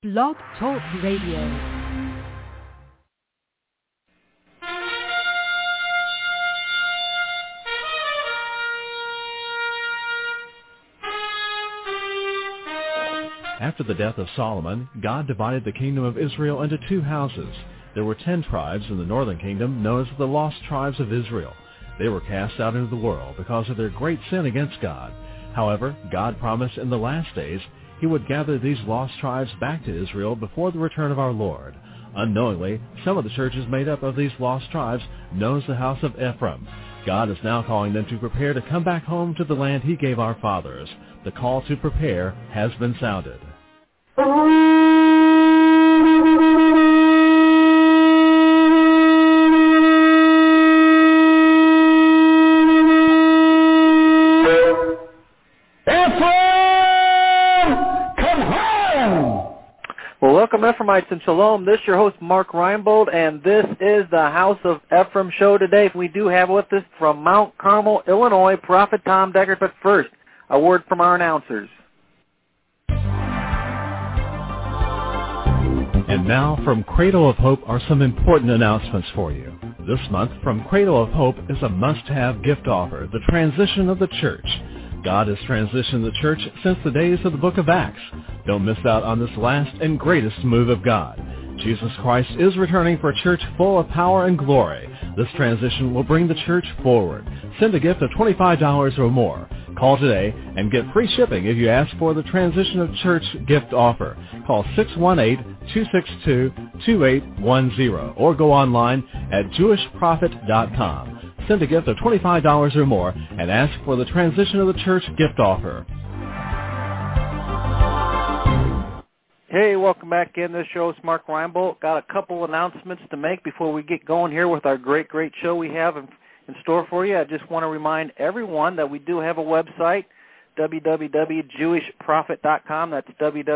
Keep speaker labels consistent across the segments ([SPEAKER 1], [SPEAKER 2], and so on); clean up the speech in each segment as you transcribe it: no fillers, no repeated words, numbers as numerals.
[SPEAKER 1] Blog Talk Radio.
[SPEAKER 2] After the death of Solomon, God divided the kingdom of Israel into two houses. There were 10 tribes in the northern kingdom known as the lost tribes of Israel. They were cast out into the world because of their great sin against God. However, God promised in the last days he would gather these lost tribes back to Israel before the return of our Lord. Unknowingly, some of the churches made up of these lost tribes, known as the house of Ephraim. God is now calling them to prepare to come back home to the land he gave our fathers. The call to prepare has been sounded.
[SPEAKER 3] Well, welcome, Ephraimites, and Shalom. This is your host, Mark Reinbold, and this is the House of Ephraim show today. We do have with us from Mount Carmel, Illinois, Prophet Tom Deckard. But first, a word from our announcers.
[SPEAKER 2] And now, from Cradle of Hope are some important announcements for you. This month, from Cradle of Hope is a must-have gift offer, the transition of the church. God has transitioned the church since the days of the book of Acts. Don't miss out on this last and greatest move of God. Jesus Christ is returning for a church full of power and glory. This transition will bring the church forward. Send a gift of $25 or more. Call today and get free shipping if you ask for the Transition of Church gift offer. Call 618-262-2810 or go online at jewishprophet.com. Send a gift of $25 or more and ask for the Transition of the Church gift offer.
[SPEAKER 3] Hey, welcome back in. This show is Mark Reinbold. Got a couple announcements to make before we get going here with our great show we have in store for you. I just want to remind everyone that we do have a website, www.jewishprophet.com. That's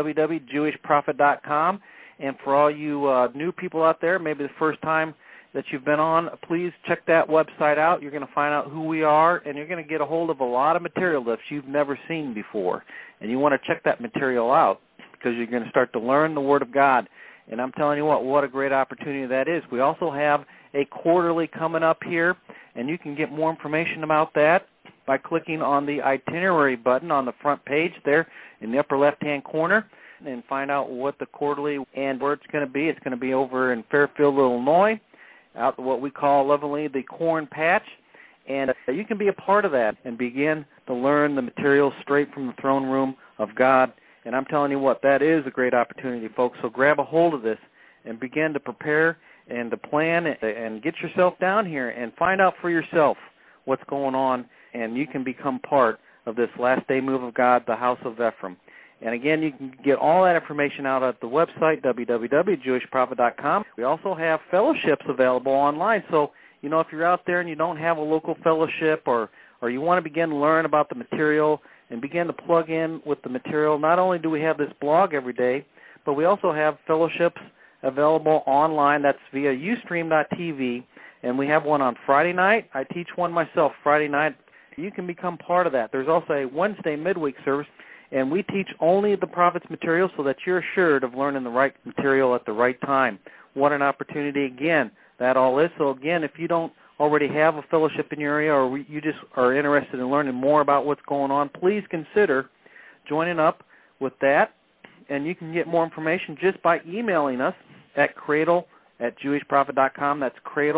[SPEAKER 3] www.jewishprophet.com. And for all you new people out there, maybe the first time that you've been on, please check that website out. You're going to find out who we are, and you're going to get a hold of a lot of material that you've never seen before. And you want to check that material out because you're going to start to learn the Word of God. And I'm telling you what a great opportunity that is. We also have a quarterly coming up here, and you can get more information about that by clicking on the itinerary button on the front page there in the upper left-hand corner and find out what the quarterly and where it's going to be. It's going to be over in Fairfield, Illinois, out what we call lovingly the Corn Patch. And you can be a part of that and begin to learn the material straight from the throne room of God. And I'm telling you what, that is a great opportunity, folks. So grab a hold of this and begin to prepare and to plan and get yourself down here and find out for yourself what's going on, and you can become part of this last day move of God, the House of Ephraim. And again, you can get all that information out at the website, www.jewishprophet.com. We also have fellowships available online. So, if you're out there and you don't have a local fellowship or you want to begin to learn about the material and begin to plug in with the material, not only do we have this blog every day, but we also have fellowships available online. That's via Ustream.tv, and we have one on Friday night. I teach one myself Friday night. You can become part of that. There's also a Wednesday midweek service, and we teach only the prophet's material so that you're assured of learning the right material at the right time. What an opportunity, again, that all is. So, again, if you don't already have a fellowship in your area or you just are interested in learning more about what's going on, please consider joining up with that. And you can get more information just by emailing us at cradle@jewishprophet.com. That's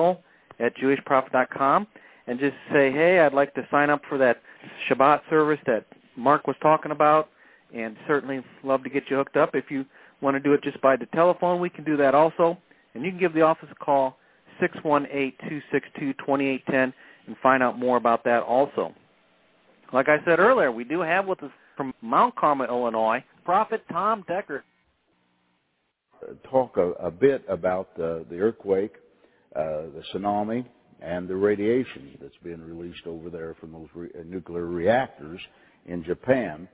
[SPEAKER 3] cradle@jewishprophet.com. And just say, hey, I'd like to sign up for that Shabbat service that Mark was talking about, and certainly love to get you hooked up. If you want to do it just by the telephone, we can do that also. And you can give the office a call, 618-262-2810, and find out more about that also. Like I said earlier, we do have with us from Mount Carmel, Illinois, Prophet Tom Deckard.
[SPEAKER 4] Talk a bit about the earthquake, the tsunami, and the radiation that's being released over there from those nuclear reactors in Japan.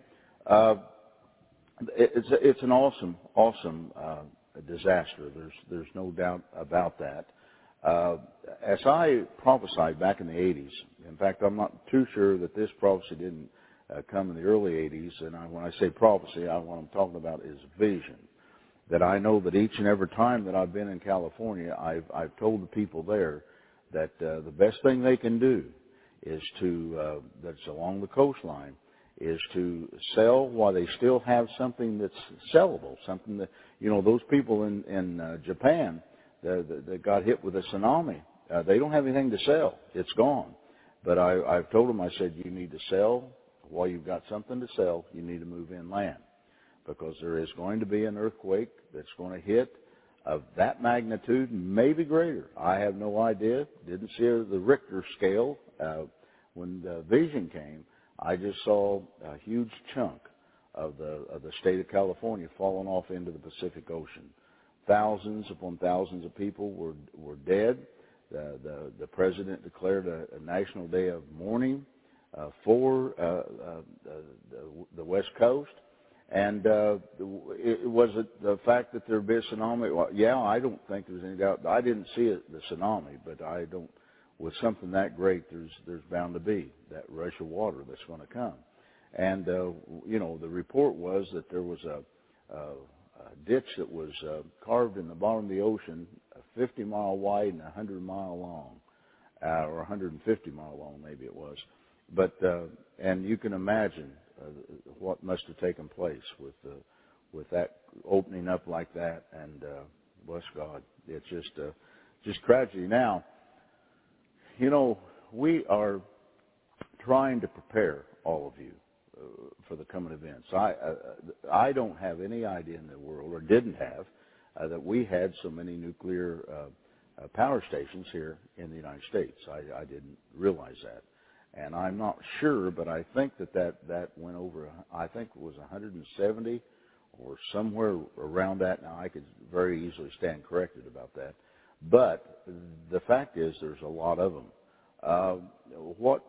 [SPEAKER 4] It's an awesome disaster. There's no doubt about that. As I prophesied back in the 80s, in fact, I'm not too sure that this prophecy didn't come in the early 80s, and when I say prophecy, what I'm talking about is vision. that I know that each and every time that I've been in California, I've told the people there that the best thing they can do is to, that's along the coastline, is to sell while they still have something that's sellable, something that, those people in Japan that got hit with a tsunami, they don't have anything to sell. It's gone. But I've told them, I said, you need to sell while you've got something to sell. You need to move inland, because there is going to be an earthquake that's going to hit of that magnitude, maybe greater. I have no idea. Didn't see the Richter scale when the vision came. I just saw a huge chunk of the state of California falling off into the Pacific Ocean. Thousands upon thousands of people were dead. The president declared a national day of mourning for the West Coast. And it was the fact that there'd be a tsunami. Well, yeah, I don't think there's any doubt. I didn't see the tsunami, but I don't. With something that great, there's bound to be that rush of water that's going to come. And the report was that there was a ditch that was carved in the bottom of the ocean, 50 mile wide and 100 mile long, or 150 mile long, maybe it was. But and you can imagine what must have taken place with that opening up like that. And bless God, it's just tragedy. Now, we are trying to prepare all of you for the coming events. I don't have any idea in the world, or didn't have, that we had so many nuclear power stations here in the United States. I didn't realize that. And I'm not sure, but I think that went over, I think it was 170 or somewhere around that. Now, I could very easily stand corrected about that. But the fact is there's a lot of them. What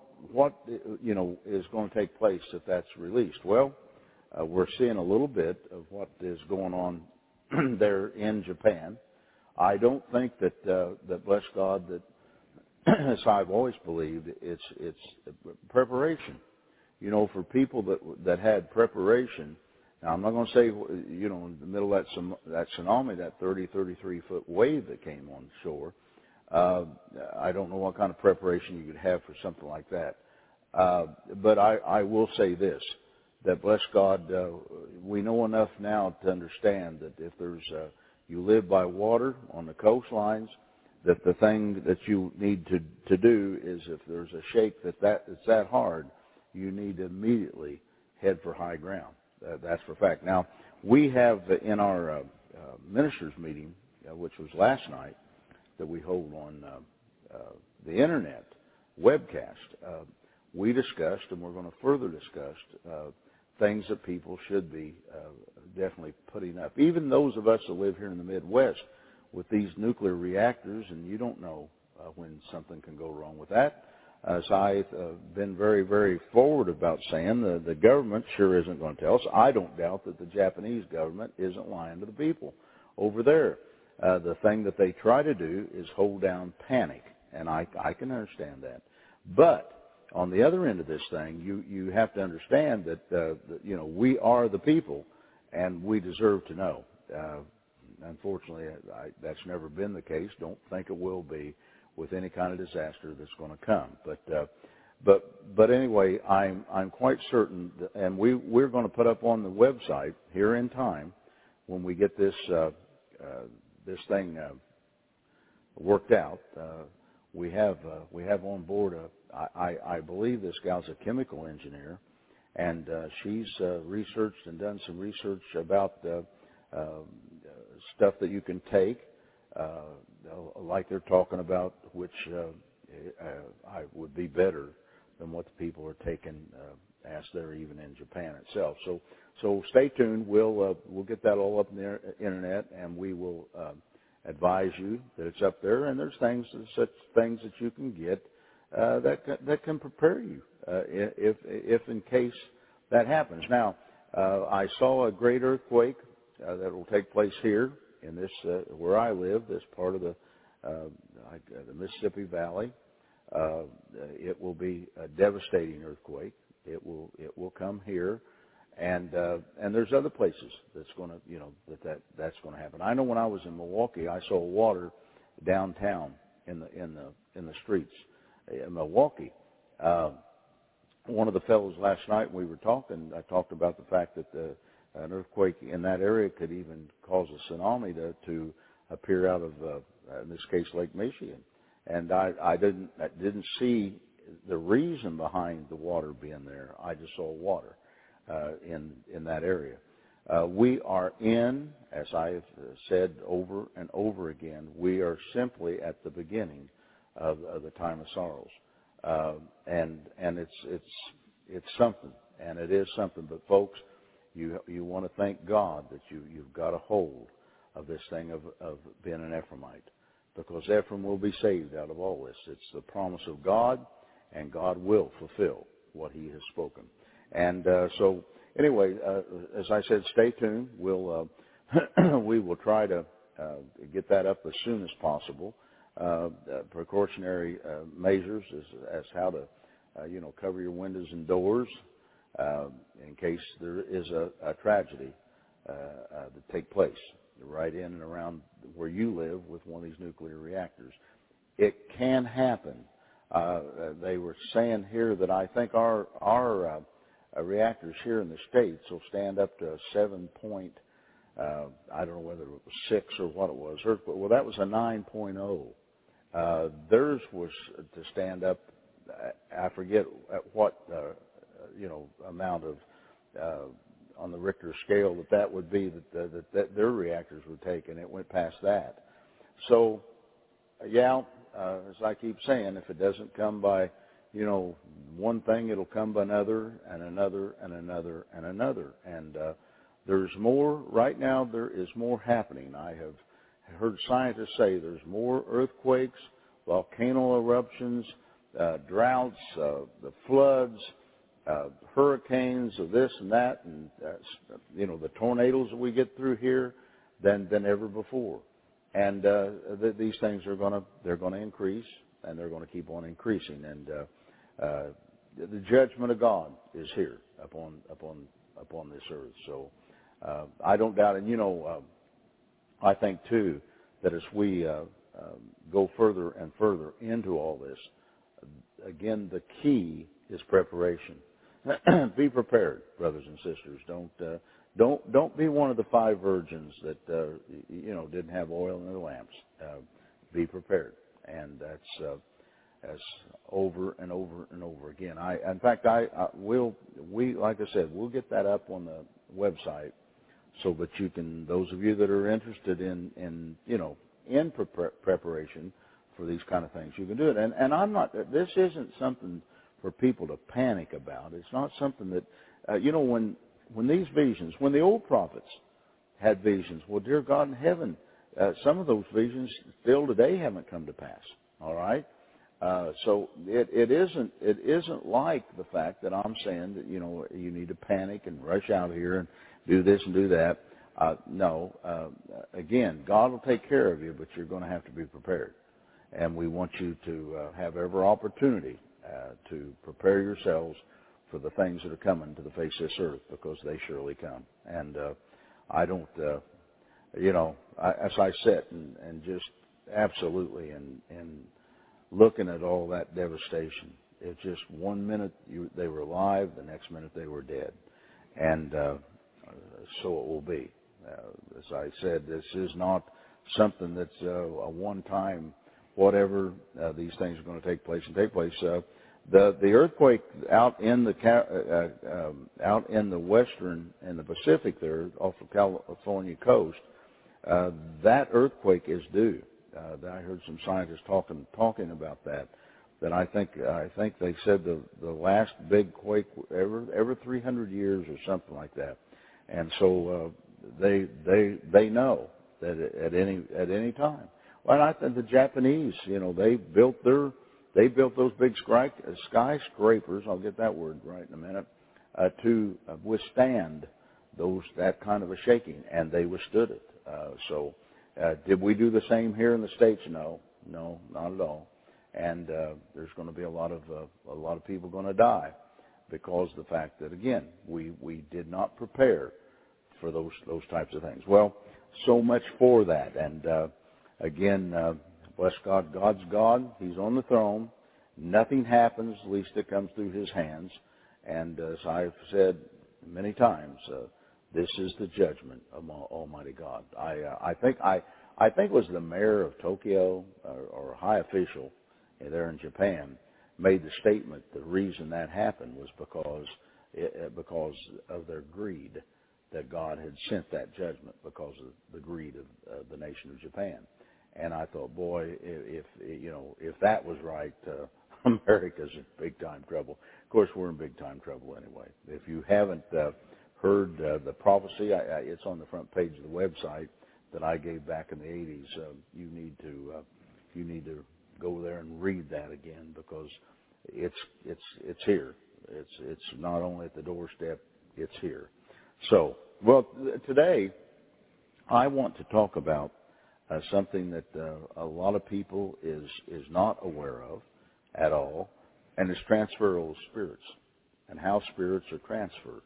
[SPEAKER 4] is going to take place if that's released? Well, we're seeing a little bit of what is going on there in Japan. I don't think that bless God, that as I've always believed, it's preparation. For people that had preparation. Now, I'm not going to say, in the middle of that tsunami, that 33-foot wave that came on shore, I don't know what kind of preparation you could have for something like that. But I will say this, that bless God, we know enough now to understand that if you live by water on the coastlines, that the thing that you need to do is, if there's a shake that's that hard, you need to immediately head for high ground. That's for a fact. Now, we have in our ministers meeting, which was last night, that we hold on the internet webcast, we discussed, and we're going to further discuss, things that people should be definitely putting up. Even those of us that live here in the Midwest with these nuclear reactors, and you don't know when something can go wrong with that. As I've been very, very forward about saying, the government sure isn't going to tell us. I don't doubt that the Japanese government isn't lying to the people over there. The thing that they try to do is hold down panic, and I can understand that. But on the other end of this thing, you have to understand that we are the people, and we deserve to know. Unfortunately, that's never been the case. Don't think it will be with any kind of disaster that's going to come. But anyway, I'm quite certain, and we're going to put up on the website here in time when we get this thing worked out. We have on board I believe this gal's a chemical engineer, and she's researched and done some research about stuff that you can take, like they're talking about, which I would be better than what the people are taking as there, even in Japan itself. So stay tuned. We'll get that all up in the internet, and we will advise you that it's up there. And there's such things that you can get that can prepare you if in case that happens. Now, I saw a great earthquake that will take place here in this where I live, this part of the Mississippi Valley. It will be a devastating earthquake. It will come here, And there's other places that's going to, that's going to happen. I know when I was in Milwaukee, I saw water downtown in the streets in Milwaukee. One of the fellows last night we were talking, I talked about the fact that an earthquake in that area could even cause a tsunami to appear out of, in this case, Lake Michigan. And I didn't see the reason behind the water being there. I just saw water in that area. We are in, as I have said over and over again, we are simply at the beginning of the time of sorrows, and it's something, and it is something. But folks, you want to thank God that you've got a hold of this thing of being an Ephraimite, because Ephraim will be saved out of all this. It's the promise of God, and God will fulfill what He has spoken. And so, anyway, as I said, stay tuned. We'll we will try to get that up as soon as possible. Precautionary measures as how to cover your windows and doors in case there is a tragedy that take place right in and around where you live with one of these nuclear reactors. It can happen. They were saying here that I think our reactors here in the States will stand up to a 7 point, I don't know whether it was 6 or what it was. Well, that was a 9.0. Theirs was to stand up, I forget at what, amount of, on the Richter scale that would be that their reactors would take, and it went past that. So, as I keep saying, if it doesn't come by, one thing, it'll come by another and another and another and another. And there's more, right now there is more happening. I have heard scientists say there's more earthquakes, volcano eruptions, droughts, the floods, hurricanes of this and that, and, the tornadoes that we get through here than ever before. And these things they're going to increase, and they're going to keep on increasing. And the judgment of God is here upon this earth. So I don't doubt it. I think too that as we go further and further into all this, again, the key is preparation. Be prepared, brothers and sisters. Don't be one of the 5 virgins that didn't have oil in their lamps. Be prepared, and that's over and over and over again. In fact, like I said, we'll get that up on the website so that you can, those of you that are interested in preparation for these kind of things, you can do it. And I'm not. This isn't something for people to panic about. It's not something that when these visions, when the old prophets had visions, well, dear God in heaven, some of those visions still today haven't come to pass. All right, so it isn't like the fact that I'm saying that you need to panic and rush out here and do this and do that. No, again, God will take care of you, but you're going to have to be prepared, and we want you to have every opportunity to prepare yourselves for the things that are coming to the face of this earth, because they surely come. And I don't, as I sit and just absolutely and looking at all that devastation, it's just 1 minute they were alive, the next minute they were dead. And so it will be. As I said, this is not something that's a one-time whatever. These things are going to take place. The earthquake out in the western and the Pacific there, off the California coast, that earthquake is due. I heard some scientists talking about that. That I think they said the last big quake ever 300 years or something like that. And so they know that at any time. Well, I think the Japanese, they built those big skyscrapers. I'll get that word right in a minute, to withstand that kind of a shaking, and they withstood it. So, did we do the same here in the States? No, not at all. And there's going to be a lot of people going to die. because of the fact that, again, we did not prepare for those types of things. Well, so much for that. And again, bless God. God's God. He's on the throne. Nothing happens, at least it comes through His hands. And as I've said many times, this is the judgment of Almighty God. I think it was the mayor of Tokyo or a high official there in Japan made the statement the reason that happened was because of their greed, that God had sent that judgment because of the greed of the nation of Japan. And I thought, boy, if that was right, America's in big time trouble. Of course, we're in big time trouble anyway. If you haven't heard the prophecy, it's on the front page of the website that I gave back in the 80s. You need to go there and read that again, because it's here. It's not only at the doorstep, it's here. So, well, today I want to talk about something that a lot of people is not aware of at all, and it's transferal of spirits and how spirits are transferred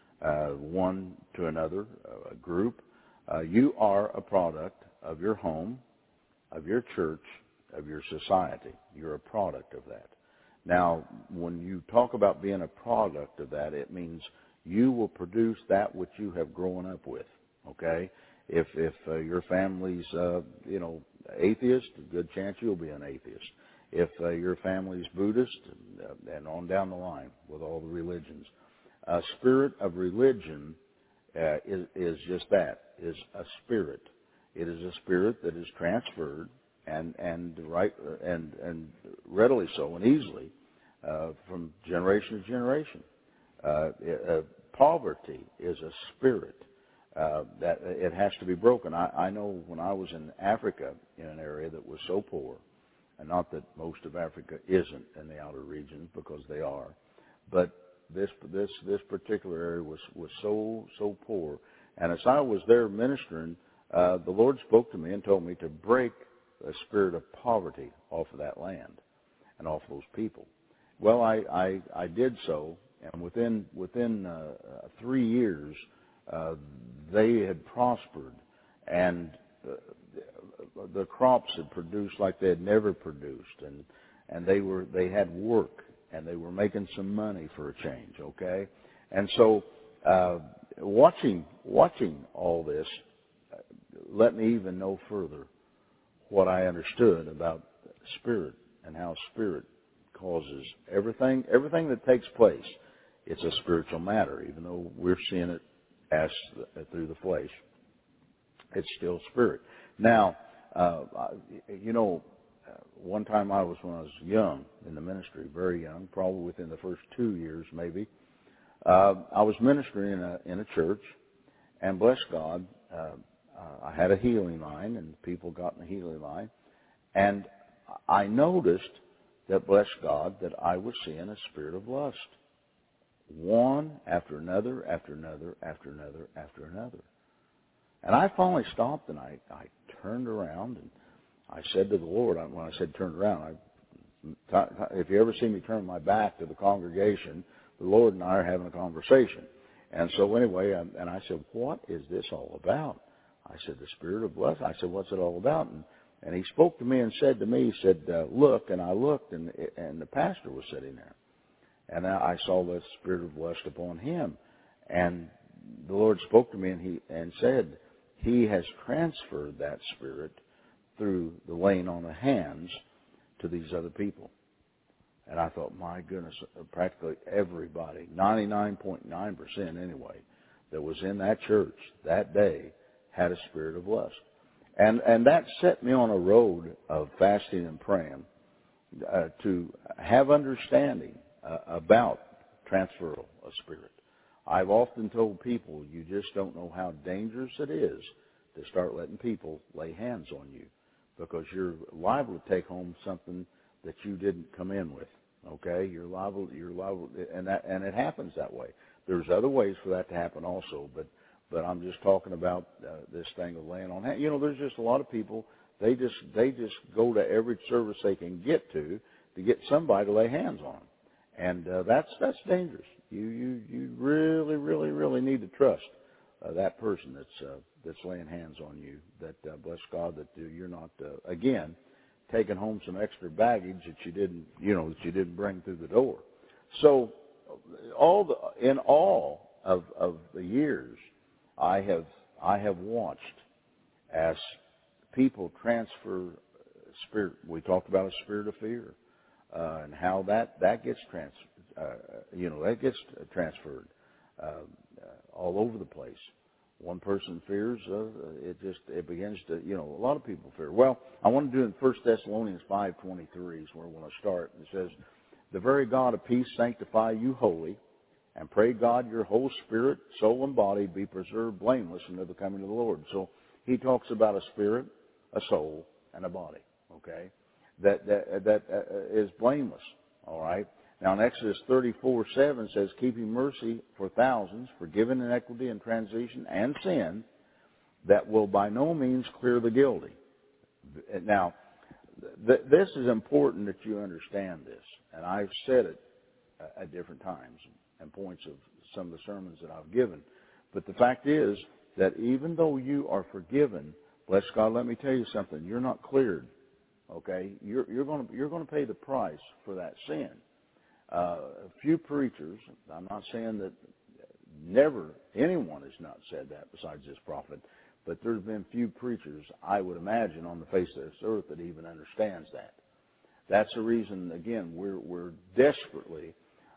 [SPEAKER 4] one to another, a group. You are a product of your home, of your church, of your society. You're a product of that. Now, when you talk about being a product of that, it means you will produce that which you have grown up with. Okay, if your family's atheist, a good chance you'll be an atheist. If your family's Buddhist, and on down the line with all the religions, a spirit of religion is just that, is a spirit. It is a spirit that is transferred and readily so and easily from generation to generation. Poverty is a spirit that it has to be broken. I know when I was in Africa, in an area that was so poor, and not that most of Africa isn't in the outer regions, because they are, but this particular area was so poor. And as I was there ministering, the Lord spoke to me and told me to break a spirit of poverty off of that land and off those people. Well, I did so, and within 3 years, they had prospered, and the crops had produced like they had never produced, and they had work, and they were making some money for a change. Okay, and so watching all this let me even know further what I understood about spirit and how spirit causes everything that takes place. It's a spiritual matter, even though we're seeing it as through the flesh. It's still spirit. Now, one time when I was young in the ministry, very young, probably within the first 2 years maybe, I was ministering in a church, and bless God, I had a healing line, and people got in the healing line, and I noticed that, bless God, that I was seeing a spirit of lust, one after another, after another, after another, after another. And I finally stopped, and I turned around, and I said to the Lord, when I said turned around, if you ever see me turn my back to the congregation, the Lord and I are having a conversation. And so anyway, and I said, what is this all about? I said, the spirit of lust. I said, what's it all about? And he spoke to me and said to me, he said, look. And I looked, and the pastor was sitting there. And I saw the spirit of lust upon him. And the Lord spoke to me and said, he has transferred that spirit through the laying on of hands to these other people. And I thought, my goodness, practically everybody, 99.9% anyway, that was in that church that day had a spirit of lust. And that set me on a road of fasting and praying to have understanding about transferal of spirit. I've often told people, you just don't know how dangerous it is to start letting people lay hands on you, because you're liable to take home something that you didn't come in with. Okay, you're liable, and it happens that way. There's other ways for that to happen also, but I'm just talking about this thing of laying on hands. There's just a lot of people. They just go to every service they can get to get somebody to lay hands on them, And that's dangerous. You really, really, really need to trust that person that's laying hands on you. That bless God that you're not again taking home some extra baggage that you didn't bring through the door. So in all of the years, I have watched as people transfer spirit. We talked about a spirit of fear. And how that gets transferred all over the place. One person fears, it begins to, a lot of people fear. Well, I want to do it in 1 Thessalonians 5:23 is where I want to start. It says, "The very God of peace sanctify you wholly, and pray God your whole spirit, soul, and body be preserved blameless until the coming of the Lord." So he talks about a spirit, a soul, and a body. Okay. That is blameless, all right? Now, in Exodus 34:7 says, "Keeping mercy for thousands, forgiving iniquity and transition and sin, that will by no means clear the guilty." Now, this is important that you understand this, and I've said it at different times and points of some of the sermons that I've given. But the fact is that even though you are forgiven, bless God, let me tell you something, you're not cleared. Okay, you're going to pay the price for that sin. A few preachers, I'm not saying that never anyone has not said that besides this prophet, but there's been few preachers, I would imagine, on the face of this earth that even understands that. That's the reason, again, we're desperately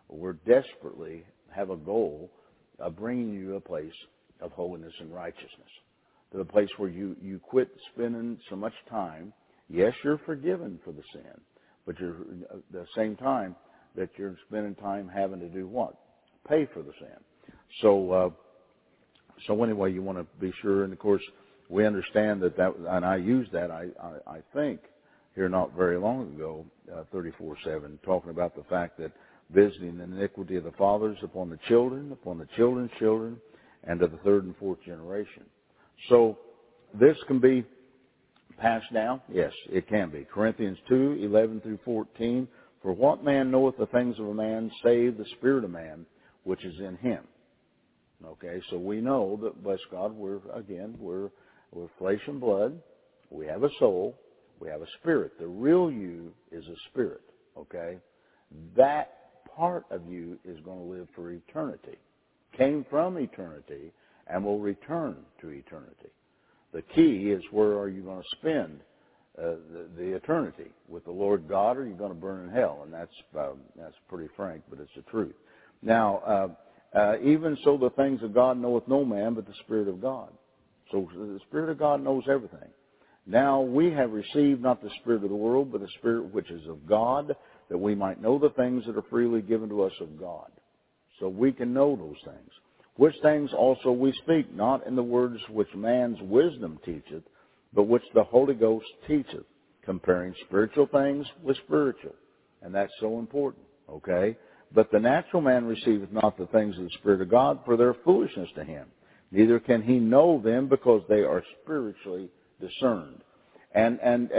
[SPEAKER 4] have a goal of bringing you to a place of holiness and righteousness, to the place where you quit spending so much time. Yes, you're forgiven for the sin, but you're at the same time that you're spending time having to do what? Pay for the sin. So anyway, you want to be sure, and of course, we understand that, and I used that, I think, here not very long ago, 34:7, talking about the fact that visiting the iniquity of the fathers upon the children's children, and to the third and fourth generation. So this can be passed down? Yes, it can be. Corinthians 2:11-14, "For what man knoweth the things of a man, save the spirit of man, which is in him?" Okay, so we know that, bless God, we're flesh and blood. We have a soul. We have a spirit. The real you is a spirit, okay? That part of you is going to live for eternity. Came from eternity and will return to eternity. The key is, where are you going to spend the eternity? With the Lord God, or are you going to burn in hell? And that's pretty frank, but it's the truth. Now, even so, the things of God knoweth no man but the Spirit of God. So the Spirit of God knows everything. Now we have received not the spirit of the world, but the Spirit which is of God, that we might know the things that are freely given to us of God. So we can know those things. Which things also we speak, not in the words which man's wisdom teacheth, but which the Holy Ghost teacheth, comparing spiritual things with spiritual. And that's so important, okay? But the natural man receiveth not the things of the Spirit of God, for their foolishness to him. Neither can he know them, because they are spiritually discerned. And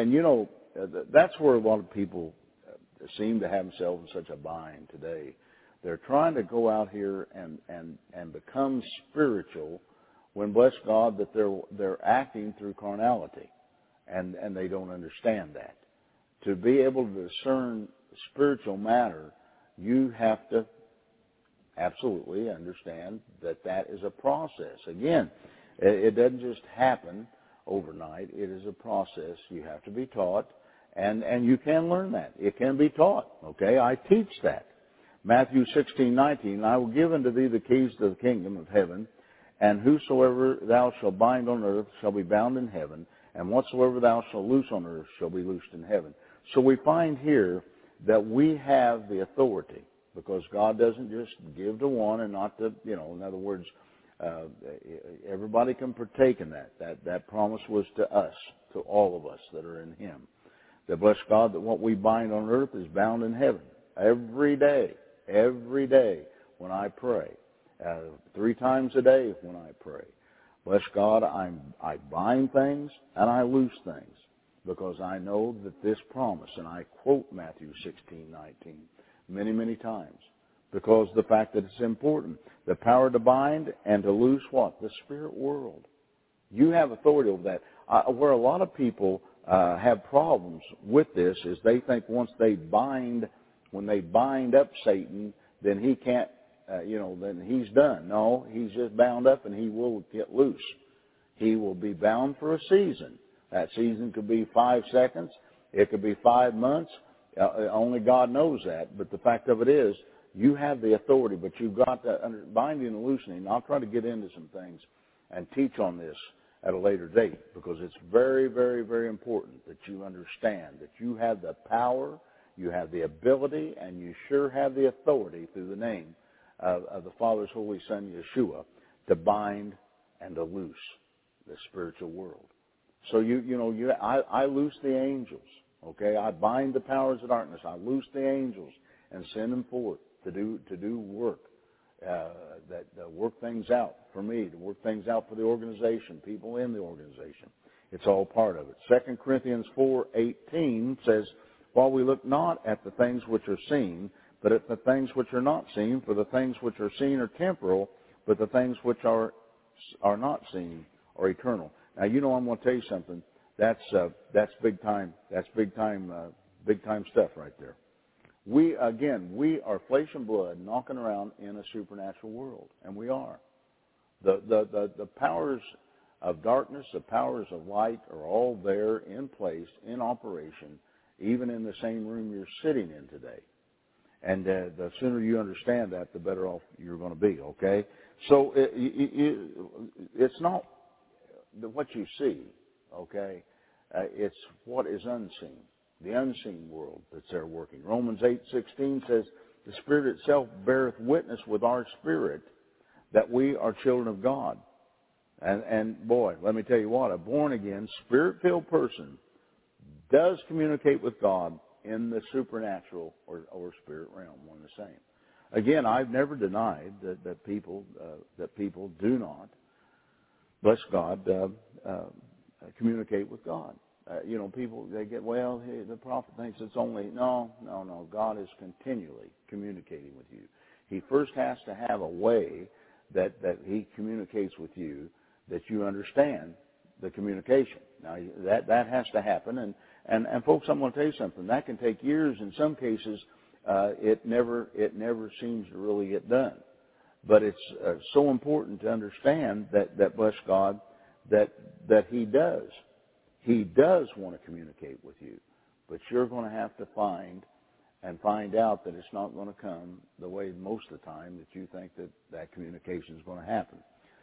[SPEAKER 4] that's where a lot of people seem to have themselves in such a bind today. They're trying to go out here and become spiritual, when, bless God, that they're acting through carnality, and they don't understand that. To be able to discern spiritual matter, you have to absolutely understand that is a process. Again, it doesn't just happen overnight. It is a process. You have to be taught, and you can learn that. It can be taught. Okay, I teach that. Matthew 16:19, "I will give unto thee the keys to the kingdom of heaven, and whosoever thou shalt bind on earth shall be bound in heaven, and whatsoever thou shalt loose on earth shall be loosed in heaven." So we find here that we have the authority, because God doesn't just give to one and not to, in other words, everybody can partake in that. That promise was to us, to all of us that are in Him. That, bless God, that what we bind on earth is bound in heaven. Every day when I pray, 3 times a day when I pray, bless God, I bind things and I loose things, because I know that this promise, and I quote Matthew 16:19, many, many times because of the fact that it's important. The power to bind and to loose what? The spirit world. You have authority over that. Where a lot of people have problems with this is they think once when they bind up Satan, then he can't, then he's done. No, he's just bound up and he will get loose. He will be bound for a season. That season could be 5 seconds. It could be 5 months. Only God knows that. But the fact of it is, you have the authority, but you've got that under binding and loosening. I'll try to get into some things and teach on this at a later date because it's very, very, very important that you understand that you have the power, you have the ability, and you sure have the authority through the name of the Father's Holy Son, Yeshua, to bind and to loose the spiritual world. So I loose the angels. Okay, I bind the powers of darkness. I loose the angels and send them forth to do work, that work things out for me, to work things out for the organization, people in the organization. It's all part of it. 2 Corinthians 4:18 says, "While we look not at the things which are seen, but at the things which are not seen, for the things which are seen are temporal, but the things which are not seen are eternal." Now, I'm going to tell you something. That's big time. That's big time stuff right there. We are flesh and blood knocking around in a supernatural world, and we are. The powers of darkness, the powers of light are all there in place, in operation, even in the same room you're sitting in today. And the sooner you understand that, the better off you're going to be, okay? So it's not what you see, okay? It's what is unseen, the unseen world that's there working. Romans 8:16 says, "The Spirit itself beareth witness with our spirit that we are children of God." And boy, let me tell you what, a born-again, Spirit-filled person does communicate with God in the supernatural or spirit realm, one and the same. Again, I've never denied that people do not, bless God, communicate with God. People, they get, hey, the prophet thinks it's only, no. God is continually communicating with you. He first has to have a way that he communicates with you that you understand the communication. Now, that has to happen. And folks, I'm going to tell you something. That can take years. In some cases, it never seems to really get done. But it's so important to understand that bless God, that He does. He does want to communicate with you. But you're going to have to find out that it's not going to come the way most of the time that you think that communication is going to happen.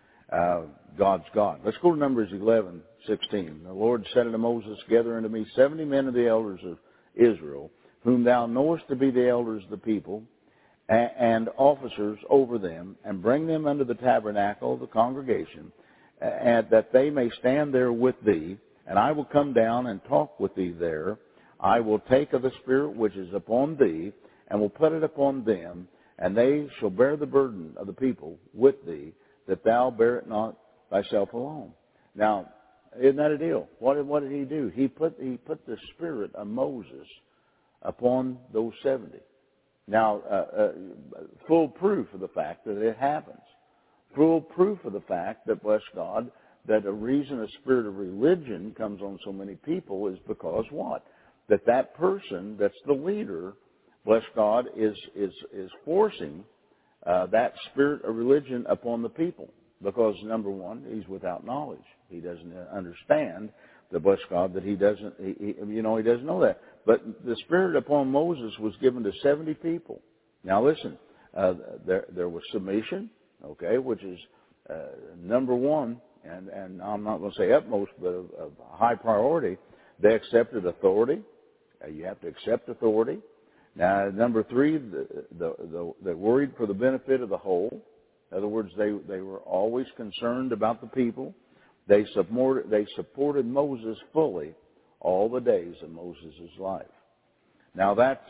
[SPEAKER 4] God's God. Let's go to Numbers 11:16. The Lord said unto Moses, "Gather unto me 70 men of the elders of Israel, whom thou knowest to be the elders of the people, and officers over them, and bring them unto the tabernacle of the congregation, and that they may stand there with thee. And I will come down and talk with thee there. I will take of the Spirit which is upon thee, and will put it upon them, and they shall bear the burden of the people with thee, that thou bear it not thyself alone." Now, isn't that a deal? What did he do? He put the Spirit of Moses upon those 70. Now, full proof of the fact that it happens. Full proof of the fact that, bless God, that the reason a spirit of religion comes on so many people is because what? That person that's the leader, bless God, is forcing that spirit of religion upon the people. Because, number one, he's without knowledge. He doesn't understand that, bless God, that he doesn't know that. But the Spirit upon Moses was given to 70 people. Now listen, there was submission, okay, which is number one, and I'm not going to say utmost, but of high priority. They accepted authority. You have to accept authority. Now, number three, they worried for the benefit of the whole. In other words, they were always concerned about the people. They supported Moses fully all the days of Moses' life. Now, that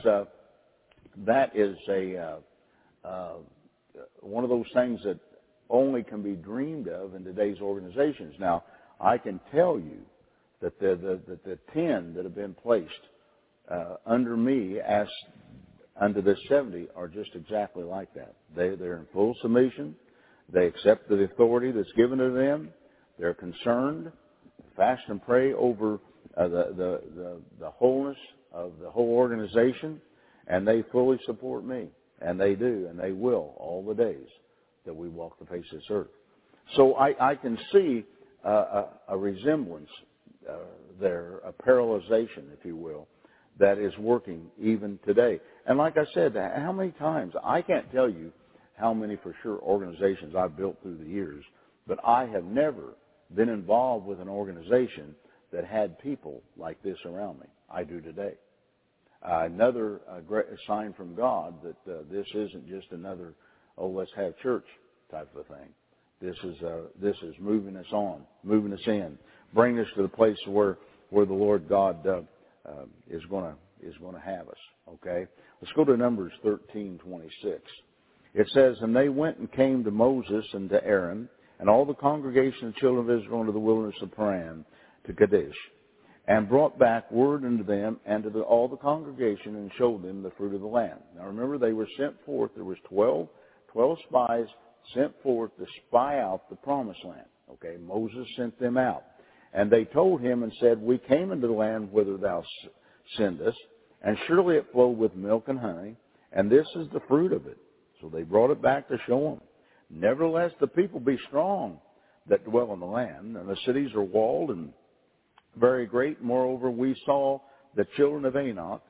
[SPEAKER 4] is one of those things that only can be dreamed of in today's organizations. Now, I can tell you that the 10 that have been placed under me as unto the 70 are just exactly like that. They're in full submission. They accept the authority that's given to them. They're concerned, fast and pray over the wholeness of the whole organization, and they fully support me. And they do, and they will all the days that we walk the face of this earth. So I can see a resemblance there, a parallelization, if you will, that is working even today. And like I said, how many times, I can't tell you how many for sure organizations I've built through the years, but I have never been involved with an organization that had people like this around me. I do today. Another great sign from God that this isn't just another, let's have church type of a thing. This is moving us on, moving us in, bringing us to the place where the Lord God is going to have us. Okay, let's go to Numbers 13:26. It says, "And they went and came to Moses and to Aaron and all the congregation of the children of Israel into the wilderness of Paran to Kadesh, and brought back word unto them and to all the congregation, and showed them the fruit of the land." Now remember, they were sent forth. There was 12 spies sent forth to spy out the promised land. Okay, Moses sent them out. And they told him and said, "We came into the land whither thou sendest, and surely it flowed with milk and honey, and this is the fruit of it." So they brought it back to show them. "Nevertheless, the people be strong that dwell in the land, and the cities are walled and very great. Moreover, we saw the children of Anak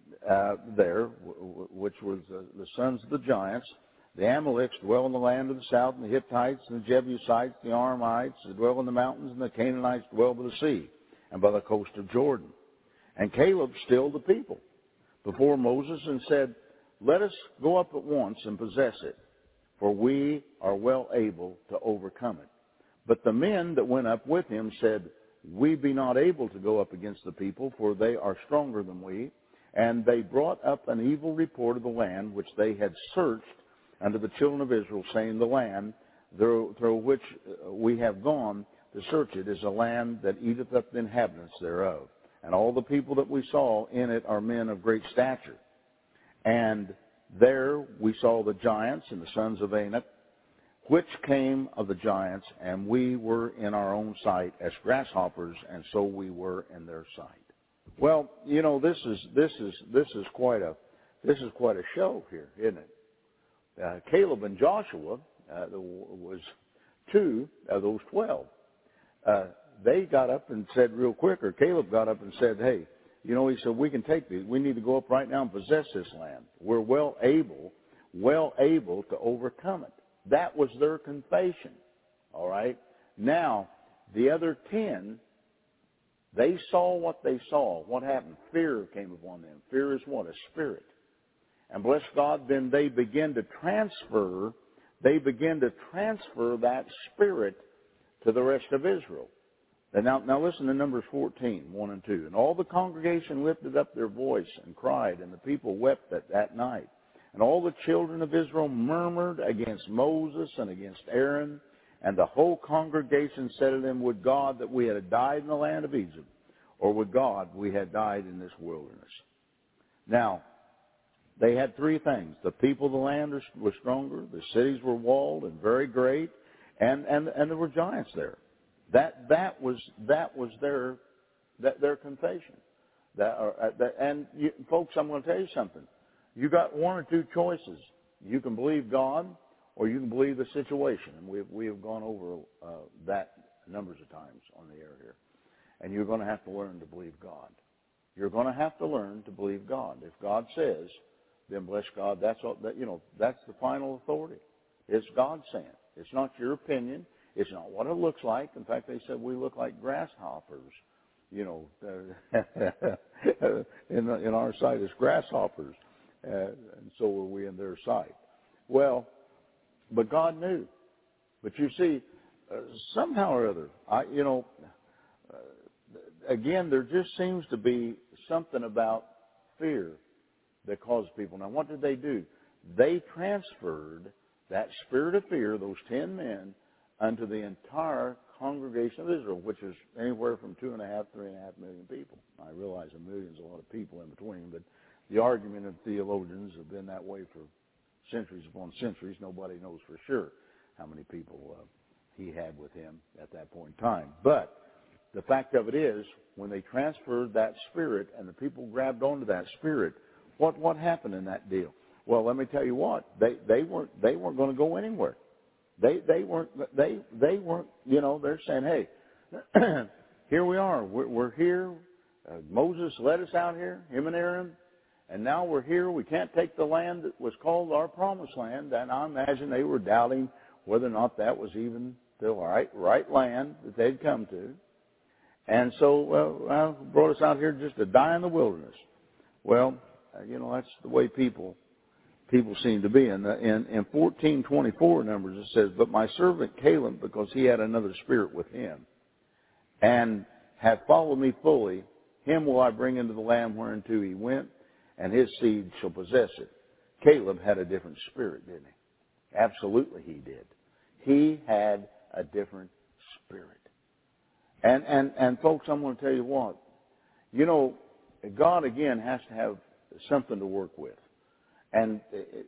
[SPEAKER 4] there, which was the sons of the giants. The Amaleks dwell in the land of the south, and the Hittites, and the Jebusites, the Aramites, that dwell in the mountains, and the Canaanites dwell by the sea, and by the coast of Jordan." And Caleb stilled the people before Moses and said, "Let us go up at once and possess it, for we are well able to overcome it." But the men that went up with him said, "We be not able to go up against the people, for they are stronger than we." And they brought up an evil report of the land which they had searched unto the children of Israel, saying, "The land through which we have gone to search it is a land that eateth up the inhabitants thereof. And all the people that we saw in it are men of great stature. And there we saw the giants and the sons of Anak, which came of the giants, and we were in our own sight as grasshoppers, and so we were in their sight." Well, you know, this is quite a show here, isn't it? Caleb and Joshua was two of those 12. They got up and said real quick, or Caleb got up and said, "Hey, you know," he said, "we can take these. We need to go up right now and possess this land. We're well able to overcome it." That was their confession. All right. Now, the other 10, they saw what they saw. What happened? Fear came upon them. Fear is what? A spirit. And bless God, then they begin to transfer that spirit to the rest of Israel. And now listen to Numbers 14:1 and 2. "And all the congregation lifted up their voice and cried, and the people wept that night. And all the children of Israel murmured against Moses and against Aaron. And the whole congregation said to them, Would God that we had died in the land of Egypt, or would God we had died in this wilderness." Now, they had three things. The people of the land were stronger. The cities were walled and very great. And there were giants there. That was their confession. Folks, I'm going to tell you something. You got one or two choices. You can believe God, or you can believe the situation. And we have gone over that numbers of times on the air here. And you're going to have to learn to believe God. You're going to have to learn to believe God. If God says, then bless God. That's the final authority. It's God saying. It's not your opinion. It's not what it looks like. In fact, they said we look like grasshoppers. In our sight as grasshoppers, and so were we in their sight. Well, but God knew. But you see, somehow or other, again, there just seems to be something about fear that caused people. Now, what did they do? They transferred that spirit of fear, those 10 men, unto the entire congregation of Israel, which is anywhere from 2.5, 3.5 million people. I realize a million is a lot of people in between, but The argument of theologians have been that way for centuries upon centuries. Nobody knows for sure how many people he had with him at that point in time. But the fact of it is, when they transferred that Spirit and the people grabbed onto that Spirit, what happened in that deal? Well, let me tell you what. They weren't going to go anywhere. They weren't. You know, they're saying, hey, here we are. We're here. Moses led us out here, him and Aaron, and now we're here. We can't take the land that was called our promised land. And I imagine they were doubting whether or not that was even the right land that they'd come to. And so, brought us out here just to die in the wilderness. Well, you know, that's the way people seem to be. In 14:24 Numbers, it says, "But my servant Caleb, because he had another spirit with him, and hath followed me fully, him will I bring into the land whereunto he went, and his seed shall possess it." Caleb had a different spirit, didn't he? Absolutely he did. He had a different spirit. And folks, I'm going to tell you what. You know, God, again, has to have something to work with. And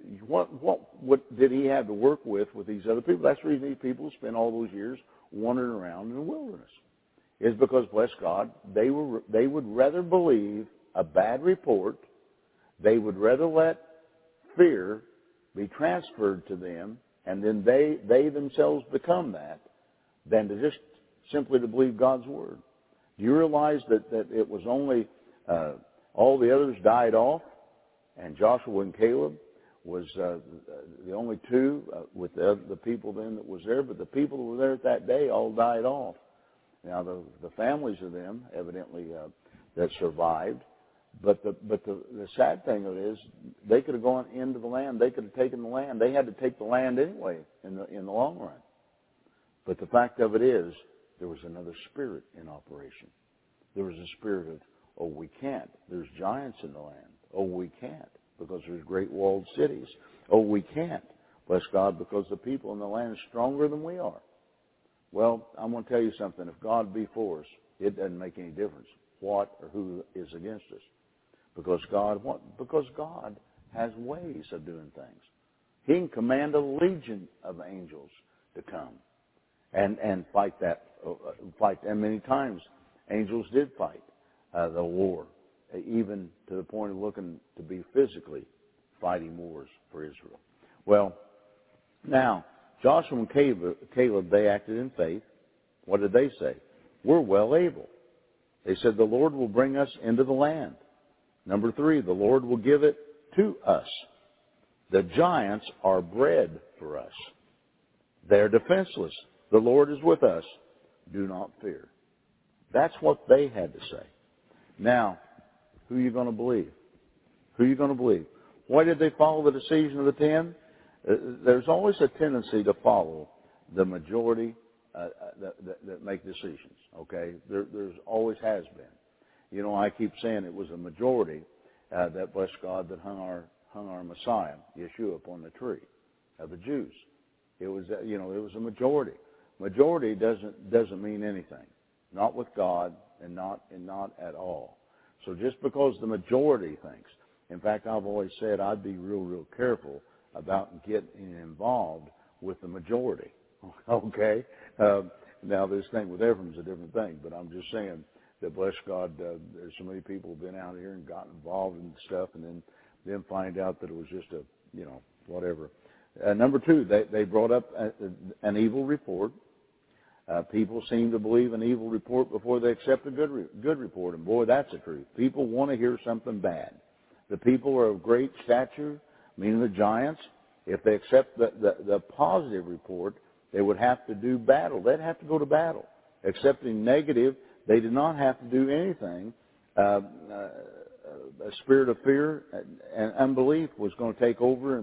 [SPEAKER 4] what did he have to work with these other people? That's the reason these people spent all those years wandering around in the wilderness. Is because, bless God, they would rather believe a bad report. They would rather let fear be transferred to them, and then they themselves become that, than to just simply to believe God's word. Do you realize that it was only all the others died off, and Joshua and Caleb was the only two with the people then that was there, but the people that were there at that day all died off. Now the families of them evidently that survived, but the sad thing of it is they could have gone into the land. They could have taken the land. They had to take the land anyway in the long run. But the fact of it is, there was another spirit in operation. There was a spirit of, oh, we can't. There's giants in the land. Oh, we can't, because there's great walled cities. Oh, we can't, bless God, because the people in the land are stronger than we are. Well, I'm going to tell you something. If God be for us, it doesn't make any difference what or who is against us. Because God has ways of doing things. He can command a legion of angels to come and fight that. And many times angels did fight the war, even to the point of looking to be physically fighting wars for Israel. Well, now, Joshua and Caleb, they acted in faith. What did they say? We're well able. They said, the Lord will bring us into the land. Number 3, the Lord will give it to us. The giants are bread for us. They're defenseless. The Lord is with us. Do not fear. That's what they had to say. Now, who are you going to believe? Who are you going to believe? Why did they follow the decision of the 10? There's always a tendency to follow the majority that make decisions, okay? There's always has been. You know, I keep saying it was a majority that, bless God, that hung our Messiah, Yeshua, upon the tree of the Jews. It was, it was a majority. Majority doesn't mean anything, not with God and not at all. So just because the majority thinks, in fact, I've always said I'd be real careful about getting involved with the majority. Okay? Now this thing with Ephraim's a different thing, but I'm just saying that, bless God, there's so many people who've been out here and gotten involved in stuff, and then find out that it was just whatever. Number 2, they brought up an evil report. People seem to believe an evil report before they accept a good report, and boy, that's the truth. People want to hear something bad. The people are of great stature, meaning the giants. If they accept the positive report, they would have to do battle. They'd have to go to battle. Accepting negative, they did not have to do anything. A spirit of fear and unbelief was going to take over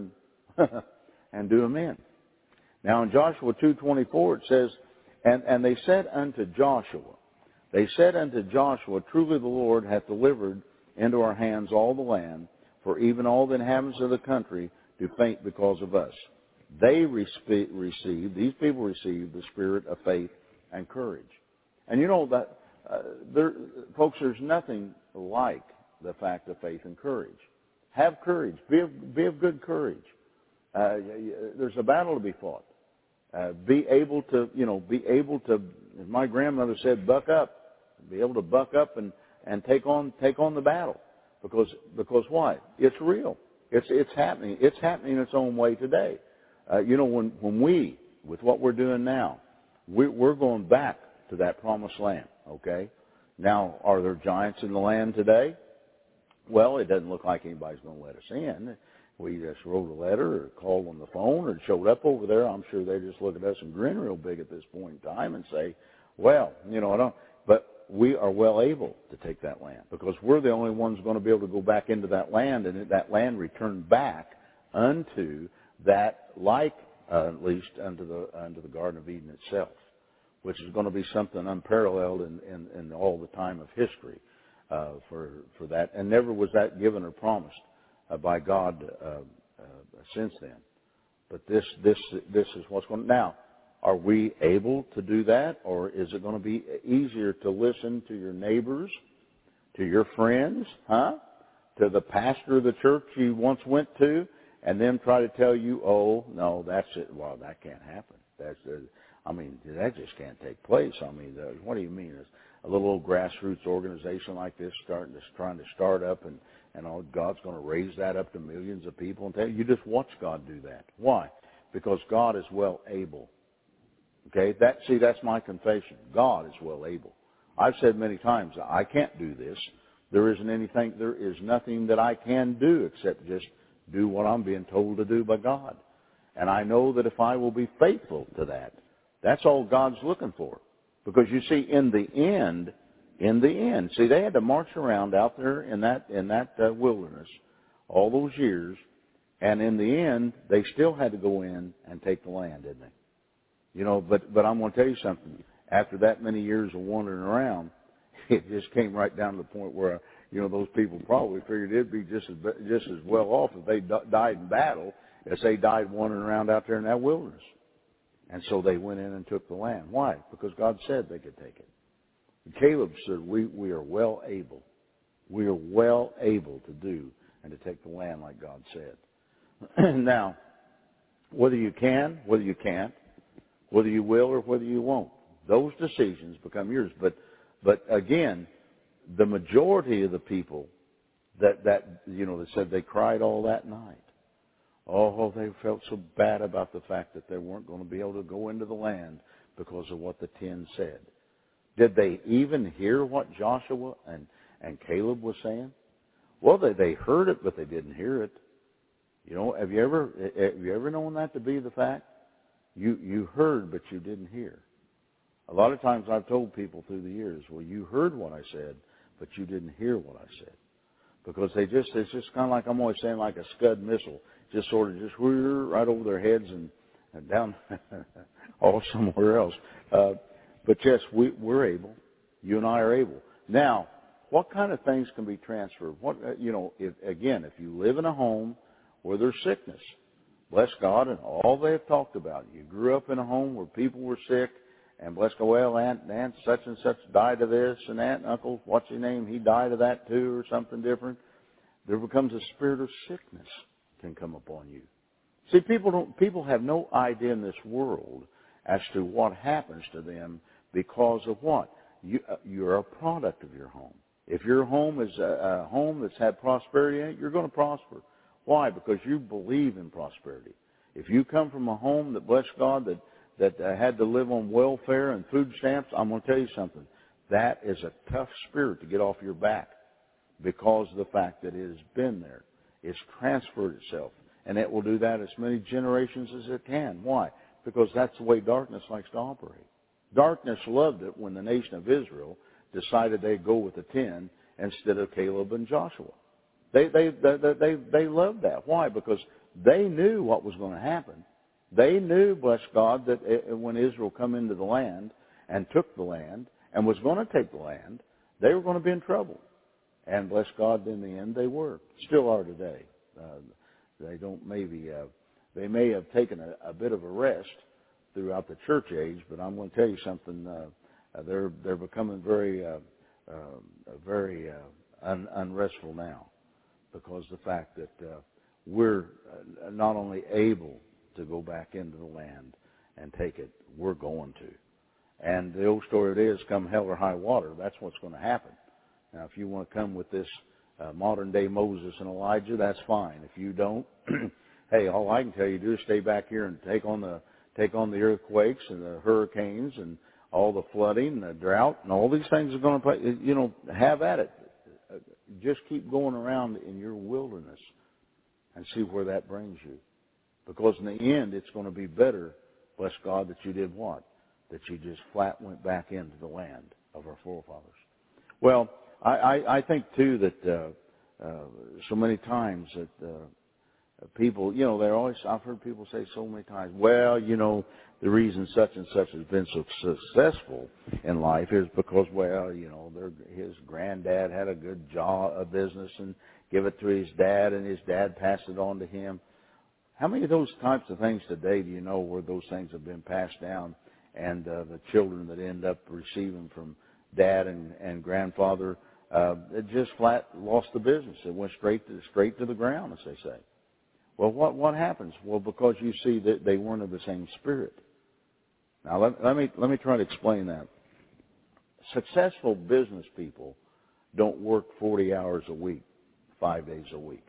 [SPEAKER 4] and do them in. Now in Joshua 2:24 it says, and they said unto Joshua, truly the Lord hath delivered into our hands all the land, for even all the inhabitants of the country do faint because of us. These people received the spirit of faith and courage. And you know that, folks, there's nothing like the fact of faith and courage. Have courage. Be of good courage. There's a battle to be fought. Be able to, as my grandmother said, buck up. Be able to buck up and take on the battle. Because why? It's real. It's happening. It's happening in its own way today. When we, with what we're doing now, we're going back to that promised land, okay? Now, are there giants in the land today? Well, it doesn't look like anybody's going to let us in. We just wrote a letter or called on the phone or showed up over there. I'm sure they just look at us and grin real big at this point in time and say, well, I don't. But we are well able to take that land because we're the only ones going to be able to go back into that land and that land return back unto that, at least unto the Garden of Eden itself, which is going to be something unparalleled in all the time of history for that. And never was that given or promised by God since then. But this is what's going to. Now, are we able to do that, or is it going to be easier to listen to your neighbors, to your friends, to the pastor of the church you once went to, and then try to tell you, oh, no, that's it. Well, that can't happen. That just can't take place. What do you mean? Is a little old grassroots organization like this trying to start up, and God's going to raise that up to millions of people and tell you just watch God do that. Why? Because God is well able. Okay, that's my confession. God is well able. I've said many times, I can't do this. There is nothing that I can do except just do what I'm being told to do by God. And I know that if I will be faithful to that, that's all God's looking for. Because you see, in the end, see, they had to march around out there in that wilderness all those years, and in the end, they still had to go in and take the land, didn't they? But I'm going to tell you something. After that many years of wandering around, it just came right down to the point where, those people probably figured it'd be just as well off if they died in battle as they died wandering around out there in that wilderness. And so they went in and took the land. Why? Because God said they could take it. And Caleb said, we are well able. We are well able to do and to take the land like God said. Now, whether you can, whether you can't, whether you will or whether you won't, those decisions become yours. But again, the majority of the people that said they cried all that night. Oh, they felt so bad about the fact that they weren't going to be able to go into the land because of what the 10 said. Did they even hear what Joshua and Caleb was saying? Well, they heard it, but they didn't hear it. Have you ever known that to be the fact? You heard, but you didn't hear. A lot of times I've told people through the years, well, you heard what I said, but you didn't hear what I said. Because it's just kind of like, I'm always saying, like a Scud missile, just sort of just right over their heads and down all somewhere else. But yes, we're able. You and I are able. Now, what kind of things can be transferred? If you live in a home where there's sickness, bless God, and all they have talked about. You grew up in a home where people were sick, and bless God, well, Aunt such and such died of this, and Aunt and Uncle, what's your name, he died of that too, or something different. There becomes a spirit of sickness can come upon you. See, people have no idea in this world as to what happens to them because of what? You're a product of your home. If your home is a home that's had prosperity in it, you're going to prosper. Why? Because you believe in prosperity. If you come from a home that, bless God, that had to live on welfare and food stamps, I'm going to tell you something. That is a tough spirit to get off your back because of the fact that it has been there. It's transferred itself. And it will do that as many generations as it can. Why? Because that's the way darkness likes to operate. Darkness loved it when the nation of Israel decided they'd go with the 10 instead of Caleb and Joshua. They loved that. Why? Because they knew what was going to happen. They knew, bless God, that when Israel come into the land and took the land and was going to take the land, they were going to be in trouble. And bless God, in the end, they were. Still are today. They may have taken a bit of a rest throughout the church age, but I'm going to tell you something. They're becoming very unrestful now. because the fact that we're not only able to go back into the land and take it, we're going to. And the old story it is, come hell or high water, that's what's going to happen. Now, if you want to come with this modern-day Moses and Elijah, that's fine. If you don't, hey, all I can tell you to do is stay back here and take on the earthquakes and the hurricanes and all the flooding and the drought and all these things are going to play. You know, have at it. Just keep going around in your wilderness and see where that brings you. Because in the end, it's going to be better, bless God, that you did what? That you just flat went back into the land of our forefathers. Well, I think, too, that so many times that people, you know, I've heard people say so many times, well, you know, the reason such and such has been so successful in life is because, well, you know, his granddad had a good job, a business, and give it to his dad, and his dad passed it on to him. How many of those types of things today do you know where those things have been passed down, and the children that end up receiving from dad and grandfather, it just flat lost the business. It went straight to the ground, as they say. Well, what happens? Well, because you see that they weren't of the same spirit. Now, let me try to explain that. Successful business people don't work 40 hours a week, 5 days a week.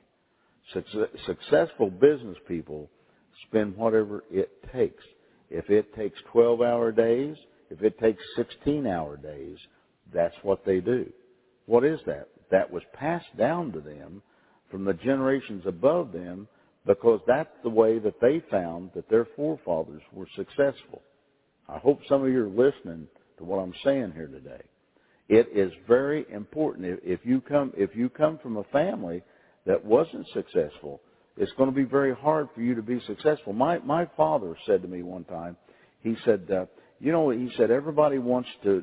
[SPEAKER 4] Successful business people spend whatever it takes. If it takes 12-hour days, if it takes 16-hour days, that's what they do. What is that? That was passed down to them from the generations above them, because that's the way that they found that their forefathers were successful. I hope some of you are listening to what I'm saying here today. It is very important. If you come from a family that wasn't successful, it's going to be very hard for you to be successful. My father said to me one time, he said, you know, he said, everybody wants to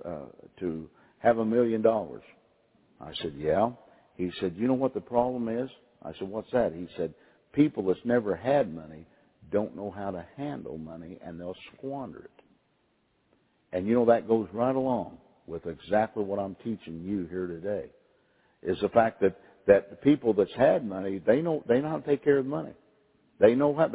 [SPEAKER 4] have $1 million. I said, yeah. He said, you know what the problem is? I said, what's that? He said, people that's never had money don't know how to handle money, and they'll squander it. And you know, that goes right along with exactly what I'm teaching you here today, is the fact that the people that's had money, they know how to take care of the money. They're not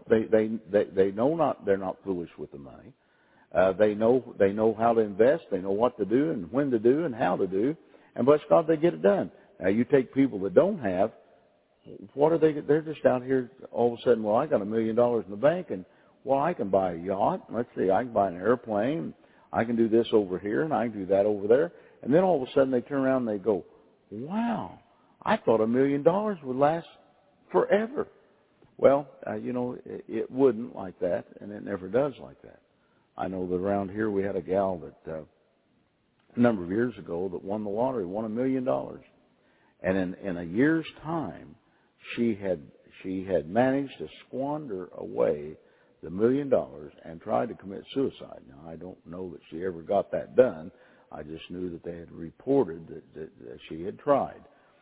[SPEAKER 4] foolish with the money. They know how to invest. They know what to do and when to do and how to do. And bless God, they get it done. Now, you take people that don't have, what are they? They're just out here all of a sudden, well, I got $1 million in the bank, and, well, I can buy a yacht. Let's see, I can buy an airplane. I can do this over here, and I can do that over there. And then all of a sudden they turn around and they go, wow, I thought $1 million would last forever. Well, you know, it wouldn't like that, and it never does like that. I know that around here we had a gal that a number of years ago that won the lottery, won $1 million. And in a year's time, she had managed to squander away the $1 million and tried to commit suicide. Now, I don't know that she ever got that done. I just knew that they had reported that she had tried.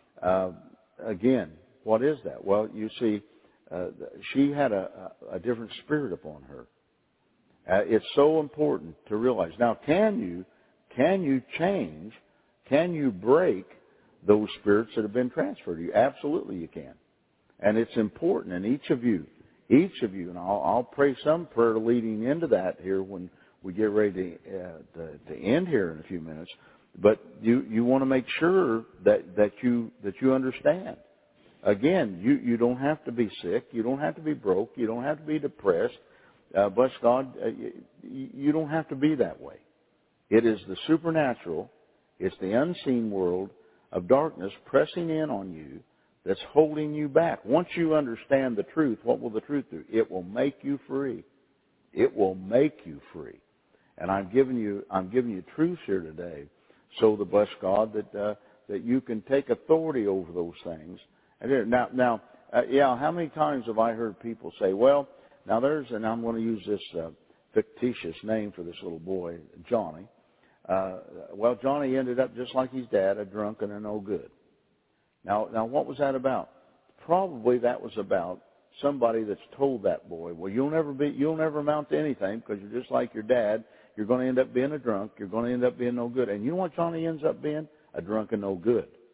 [SPEAKER 4] Again, what is that? Well, you see, she had a different spirit upon her. It's so important to realize. Now, can you change? Can you break those spirits that have been transferred to you? Absolutely, you can. And it's important. And each of you, and I'll pray some prayer leading into that here when we get ready to end here in a few minutes. But you want to make sure that you understand. Again, you don't have to be sick. You don't have to be broke. You don't have to be depressed. Bless God, you don't have to be that way. It is the supernatural. It's the unseen world of darkness pressing in on you that's holding you back. Once you understand the truth, what will the truth do? It will make you free. It will make you free. And I'm giving you truth here today, so to bless God that you can take authority over those things. And now, how many times have I heard people say, well, now and I'm going to use this fictitious name for this little boy, Johnny. Well, Johnny ended up just like his dad, a drunk and a no good. Now, what was that about? Probably that was about somebody that's told that boy, well, you'll never amount to anything because you're just like your dad. You're going to end up being a drunk. You're going to end up being no good. And you know what Johnny ends up being? A drunk and no good.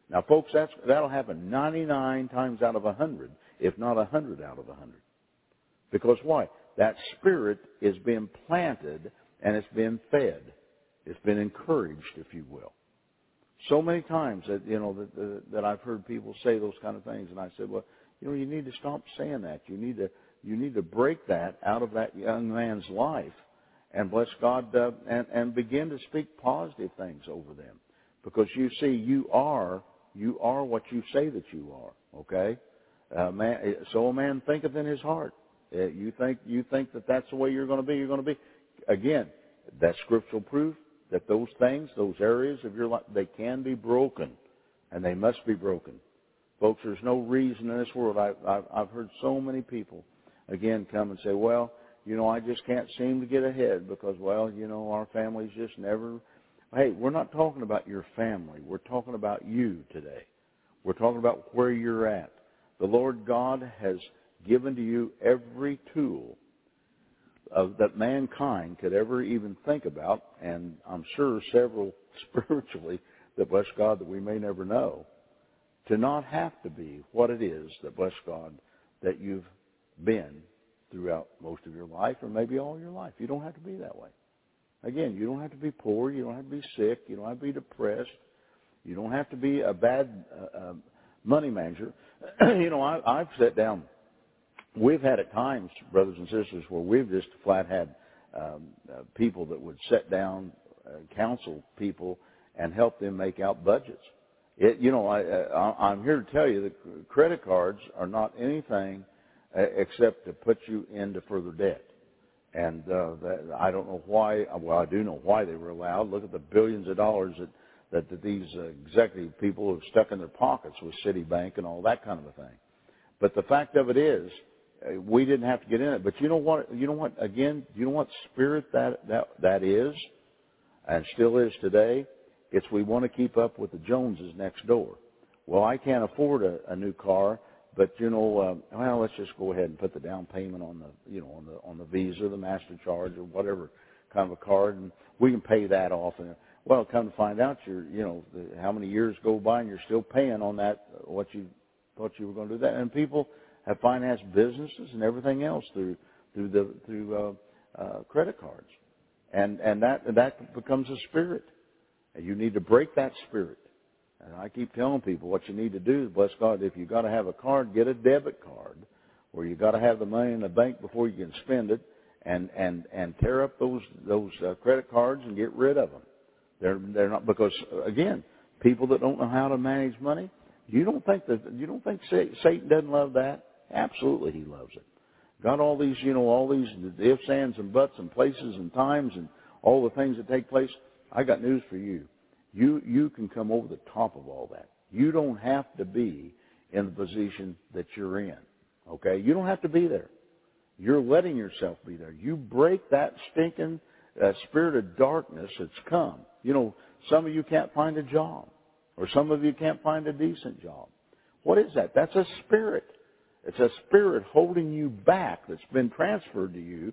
[SPEAKER 4] Now, folks, that'll happen 99 times out of 100, if not 100 out of 100. Because why? That spirit is being planted and it's being fed. It's been encouraged, if you will. So many times that, that I've heard people say those kind of things, and I said, well, you need to stop saying that. You need to break that out of that young man's life, and bless God, and begin to speak positive things over them, because you see, you are what you say that you are. Okay, so a man thinketh in his heart. You think that that's the way you're going to be. You're going to be. Again, that's scriptural proof that those things, those areas of your life, they can be broken, and they must be broken. Folks, there's no reason in this world. I've heard so many people, again, come and say, well, I just can't seem to get ahead because, well, our family's just never. Hey, we're not talking about your family. We're talking about you today. We're talking about where you're at. The Lord God has given to you every tool that mankind could ever even think about, and I'm sure several spiritually that, bless God, that we may never know, to not have to be what it is that, bless God, that you've been throughout most of your life or maybe all your life. You don't have to be that way. Again, you don't have to be poor. You don't have to be sick. You don't have to be depressed. You don't have to be a bad money manager. I've sat down. We've had at times, brothers and sisters, where we've just flat had people that would sit down, counsel people, and help them make out budgets. I'm here to tell you that credit cards are not anything except to put you into further debt. And I don't know why. Well, I do know why they were allowed. Look at the billions of dollars that these executive people have stuck in their pockets with Citibank and all that kind of a thing. But the fact of it is, we didn't have to get in it. But you know what? Again, you know what spirit that is, and still is today? It's we want to keep up with the Joneses next door. Well, I can't afford a new car, but well, let's just go ahead and put the down payment on the Visa, the MasterCard, or whatever kind of a card, and we can pay that off. And well, come to find out, how many years go by and you're still paying on that what you thought you were going to do that. And people have financed businesses and everything else through credit cards, and that becomes a spirit, and you need to break that spirit. And I keep telling people what you need to do. Bless God, if you got to have a card, get a debit card, where you got to have the money in the bank before you can spend it, and tear up those credit cards and get rid of them. They're not, because again, people that don't know how to manage money. You don't think Satan doesn't love that? Absolutely, he loves it. Got all these ifs, ands, and buts, and places and times, and all the things that take place. I got news for you. You can come over the top of all that. You don't have to be in the position that you're in. Okay? You don't have to be there. You're letting yourself be there. You break that stinking spirit of darkness that's come. Some of you can't find a job, or some of you can't find a decent job. What is that? That's a spirit. It's a spirit holding you back that's been transferred to you,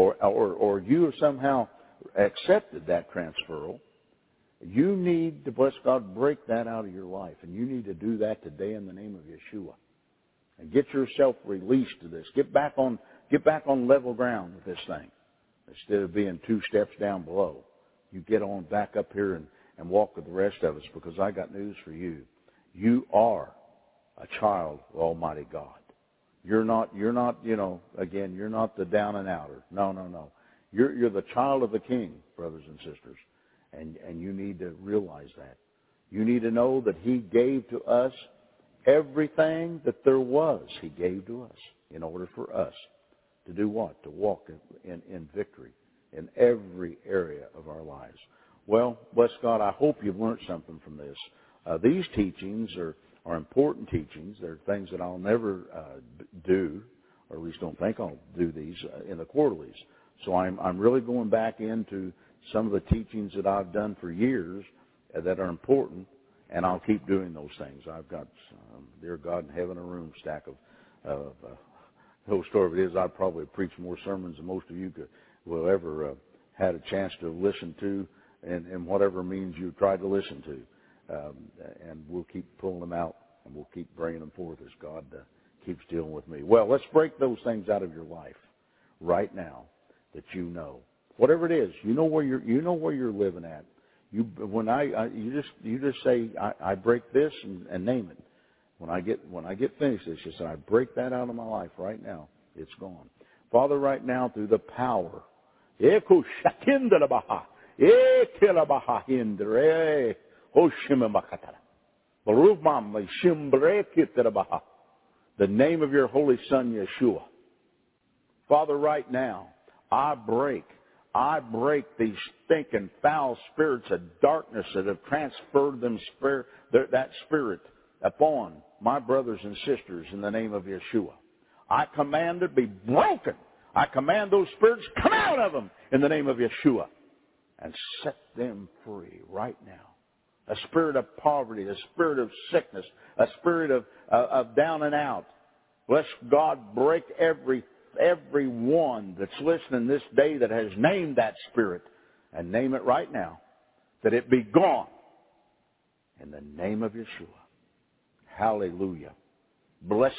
[SPEAKER 4] or you have somehow accepted that transferal. You need to, bless God, break that out of your life, and you need to do that today in the name of Yeshua, and get yourself released to this. Get back on level ground with this thing, instead of being 2 steps down below. You get on back up here and walk with the rest of us, because I got news for you. You are a child of Almighty God. You're not, again, you're not the down and outer. No. You're the child of the King, brothers and sisters. And you need to realize that. You need to know that He gave to us everything that there was. He gave to us in order for us to do what? To walk in victory in every area of our lives. Well, bless God, I hope you've learned something from this. These teachings are important teachings. They're things that I'll never do, or at least don't think I'll do these in the quarterlies. So I'm really going back into some of the teachings that I've done for years that are important, and I'll keep doing those things. I've got, dear God in heaven, a room stack of the whole story of it is I've probably preached more sermons than most of you will ever had a chance to listen to, in whatever means you tried to listen to. and we'll keep pulling them out, and we'll keep bringing them forth as God keeps dealing with me. Well, let's break those things out of your life right now that you know. Whatever it is, you know where you're living at. You just say, I break this and name it. When I get finished, it's just I break that out of my life right now. It's gone. Father, right now through the power, the name of your Holy Son, Yeshua. Father, right now, I break these stinking, foul spirits of darkness that have transferred that spirit upon my brothers and sisters in the name of Yeshua. I command it to be broken. I command those spirits, come out of them in the name of Yeshua and set them free right now. A spirit of poverty, a spirit of sickness, a spirit of down and out. Bless God, break every one that's listening this day that has named that spirit, and name it right now, that it be gone in the name of Yeshua. Hallelujah. Blessed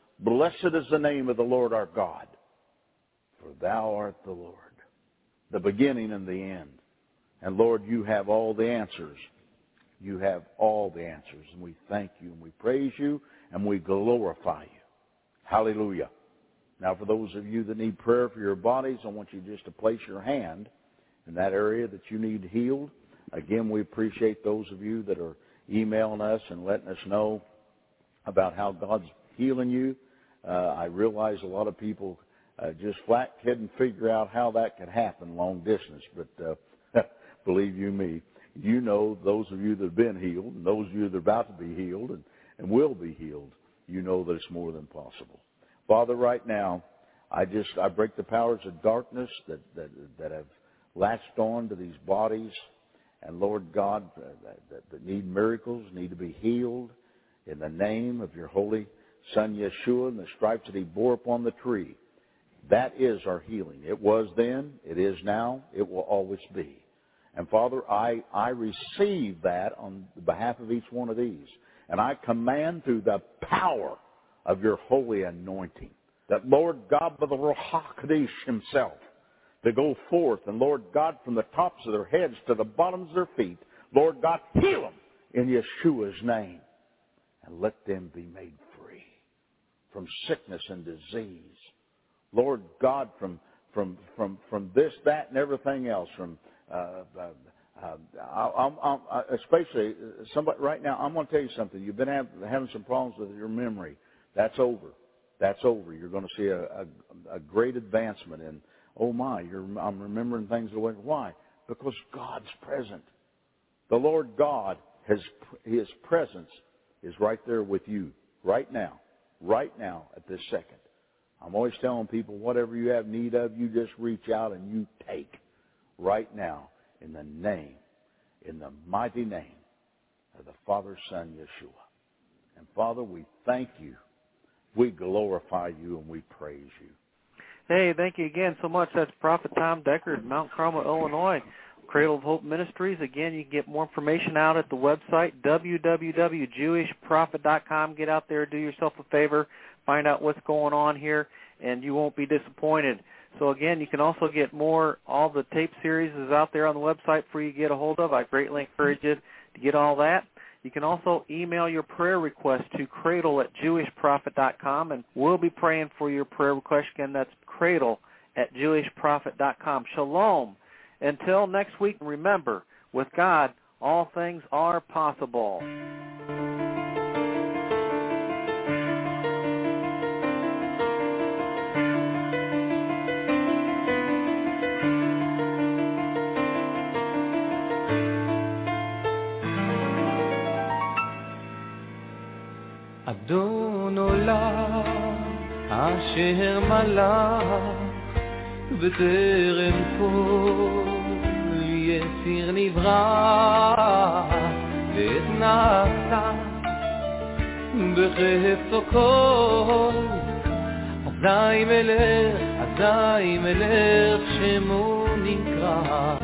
[SPEAKER 4] is the name of the Lord our God, for thou art the Lord, the beginning and the end. And Lord, you have all the answers. You have all the answers. And we thank you, and we praise you, and we glorify you. Hallelujah. Now, for those of you that need prayer for your bodies, I want you just to place your hand in that area that you need healed. Again, we appreciate those of you that are emailing us and letting us know about how God's healing you. I realize a lot of people just flat couldn't figure out how that could happen long distance, but believe you me, you know, those of you that have been healed and those of you that are about to be healed and will be healed, you know that it's more than possible. Father, right now, I break the powers of darkness that have latched on to these bodies, and Lord God, that need miracles, need to be healed in the name of your Holy Son Yeshua and the stripes that he bore upon the tree. That is our healing. It was then, it is now, it will always be. And Father, I receive that on behalf of each one of these. And I command through the power of your holy anointing that Lord God, by the Ruach HaKodesh himself, to go forth, and Lord God, from the tops of their heads to the bottoms of their feet, Lord God, heal them in Yeshua's name. And let them be made free from sickness and disease. Lord God, from this, that, and everything else, from especially somebody right now. I'm going to tell you something. You've been having some problems with your memory. That's over. That's over. You're going to see a great advancement in. Oh my! I'm remembering things the way. Why? Because God's present. The Lord God His presence is right there with you right now at this second. I'm always telling people, whatever you have need of, you just reach out and you take right now in the mighty name of the Father, Son, Yeshua. And Father, we thank you, we glorify you, and we praise you.
[SPEAKER 3] Hey, thank you again so much. That's Prophet Tom Deckard, Mount Carmel, Illinois, Cradle of Hope Ministries. Again, you can get more information out at the website, www.jewishprophet.com. Get out there, do yourself a favor, find out what's going on here, and you won't be disappointed. So, again, you can also get all the tape series is out there on the website for you to get a hold of. I greatly encourage you to get all that. You can also email your prayer request to cradle@jewishprophet.com, and we'll be praying for your prayer request. Again, that's cradle@jewishprophet.com. Shalom. Until next week, remember, with God, all things are possible.
[SPEAKER 1] אדון עולם אשר מלך בטרם כל יציר נברא ואת נעשה בחפצו כל אזי מלך שמו נקרא